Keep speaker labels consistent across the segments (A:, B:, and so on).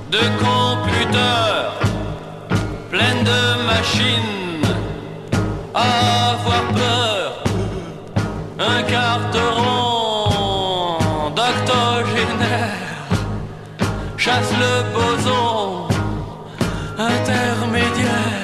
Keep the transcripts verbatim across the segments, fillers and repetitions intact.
A: de computers, pleine de machines, à avoir peur, un carteron d'octogénaire chasse le boson intermédiaire.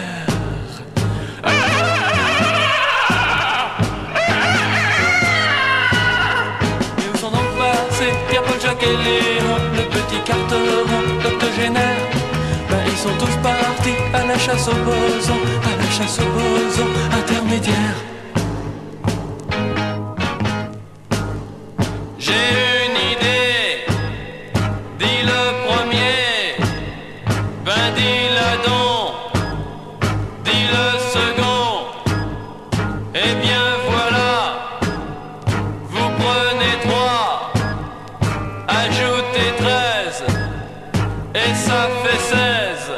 A: Et où sont donc passés Pierre-Paul, Jacques et Léon, le petit carteron d'octogénaire? Ben ils sont tous partis à la chasse au boson, à la chasse au boson intermédiaire. J'ai une idée, dit le premier, ben dis-la donc, dit le second, eh bien voilà, vous prenez trois, ajoutez treize, et ça fait seize.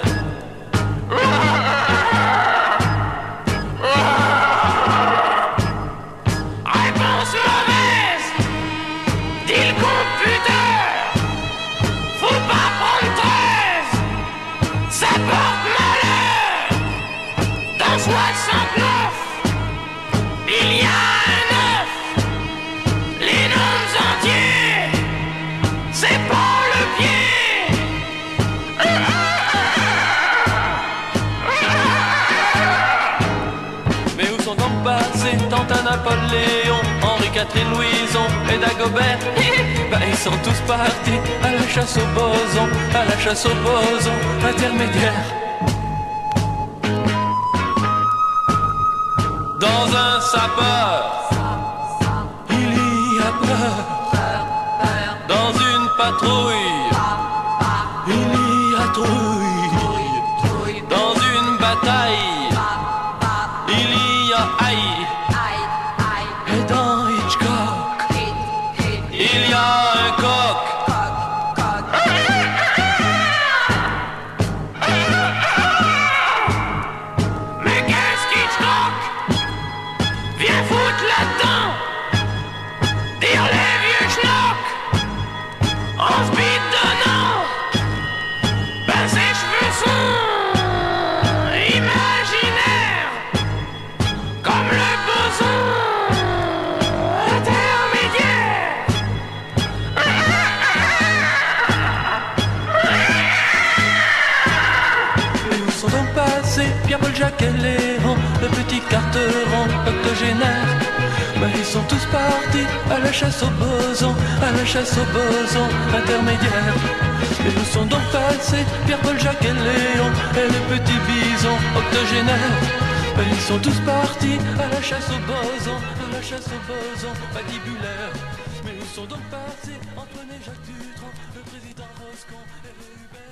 A: Réponse mauvaise, dit le computer, faut pas prendre treize, ça porte malheur. Dans soixante-neuf, il y a un neuf, les nombres entiers, c'est pas le pied. Mais où sont donc passés Tantin, Napoléon, Henri, Catherine, Louison et Dagobert? Ben ils sont tous partis à la chasse au boson, à la chasse au boson intermédiaire. Dans un sapeur, il y a peur. Dans une patrouille, il y a trouille. Dans une bataille, il y a haï. Et dans Hitchcock, il y a un coq. Mais qu'est-ce qu'Hitchcock vient foutre là-dedans? Dire les vieux schnocks en se bidonnant. Ben ses cheveux sont imaginaires, comme le boson intermédiaire. Et où sont donc passés Pierre-Paul, Jacques et Léon, le petit carteron octogénaire? Ben ils sont tous partis à la chasse au boson, à la chasse au boson intermédiaire. Et où sont donc passés Pierre-Paul, Jacques et Léon et le petit bison octogénaire? Ben ils sont tous partis à la chasse au boson, à la chasse au boson patibulaire. Mais où sont donc passés Antoine et Jacques Dutronc, le président Roscon et le Hubert?